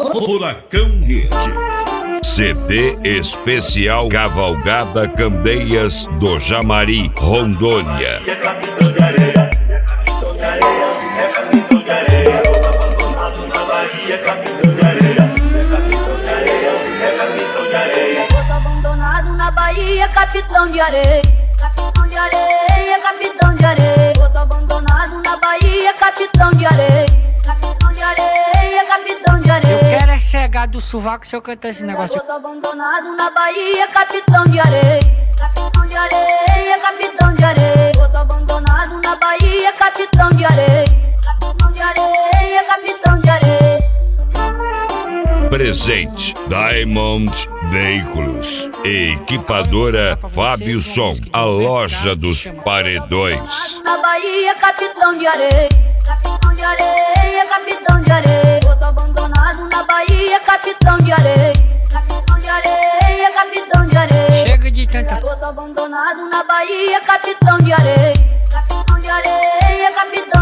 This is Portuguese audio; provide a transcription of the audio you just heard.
Furacão Hit. CD especial Cavalgada Candeias do Jamari, Rondônia. Abandonado na Bahia, capitão de areia, capitão de areia, capitão de areia. Tô abandonado na Bahia, capitão de areia, capitão de areia, capitão de areia. Eu quero é cegar do sovaco se eu cantar esse negócio. Tô abandonado na Bahia, capitão de areia, capitão de areia, capitão de areia. Tô abandonado na Bahia, capitão de areia, capitão de areia, capitão de areia. Presente Diamond Veículos, Equipadora Fábio Som, a loja dos paredões. Na Bahia, capitão de areia, capitão de areia, capitão de areia. Tô abandonado na Bahia, capitão de areia, capitão de areia, capitão de areia. Chega de tanta. Tô abandonado na Bahia, capitão de areia, capitão de areia, capitão